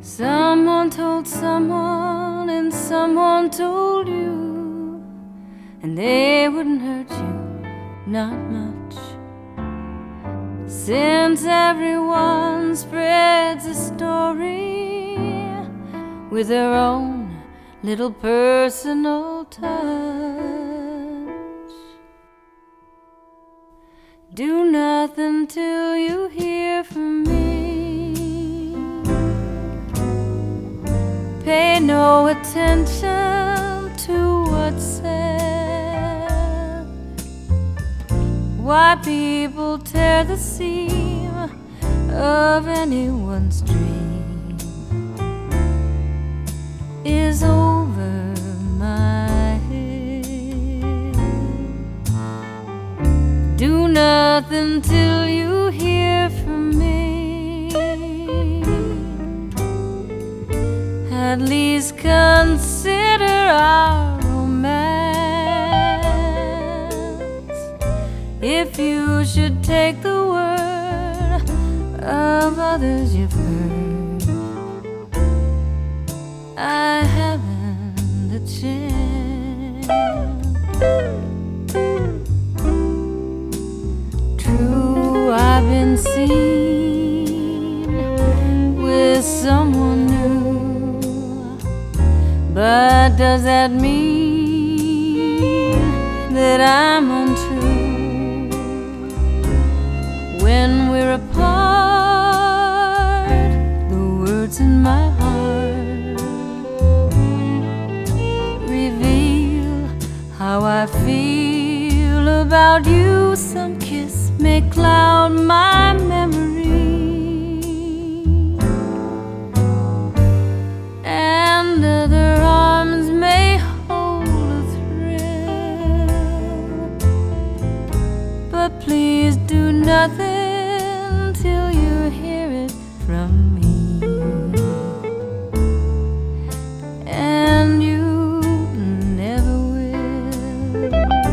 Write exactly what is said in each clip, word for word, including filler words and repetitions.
Someone told someone, and someone told you, and they wouldn't hurt you, not much. Since everyone spreads a story with their own little personal touch. Do nothing till you hear from me. Pay no attention to what's said. Why people tear the seam of anyone's dream is over my head. Do nothing till you hear from me. At least consider our romance. If you should take the word of others you've heard, I haven't a chance. True, I've been seen with someone new, but does that mean that I'm untrue? When we're apart, the words in my heart reveal how I feel about you. Some kiss may cloud my memory, and other arms may hold a thrill. But please do nothing till you hear it from me. And you never will.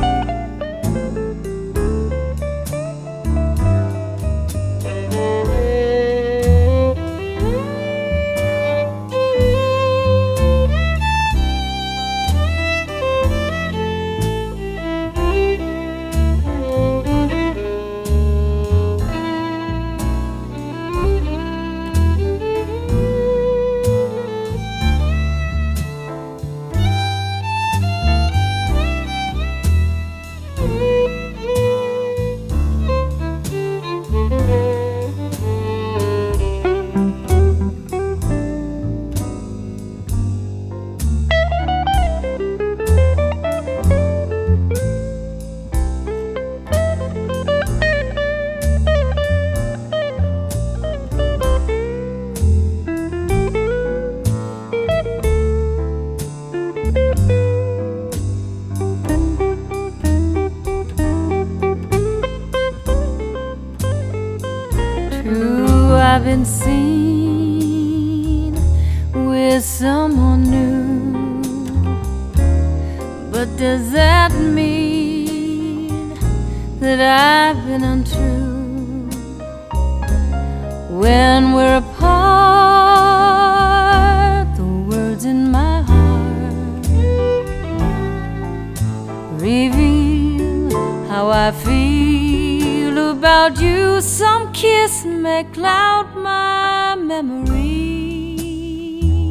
True, I've been seen with someone new, but does that mean that I've been untrue? When we're apart, the words in my heart reveal how I feel about you. Some kiss may cloud my memory,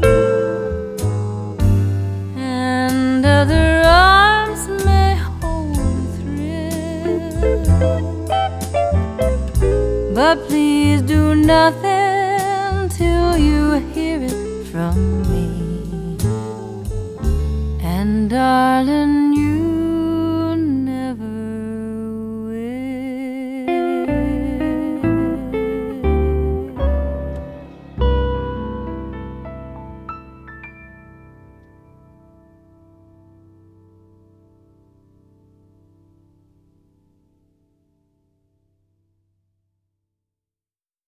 and other arms may hold a thrill. But please do nothing till you hear it from me. And darling,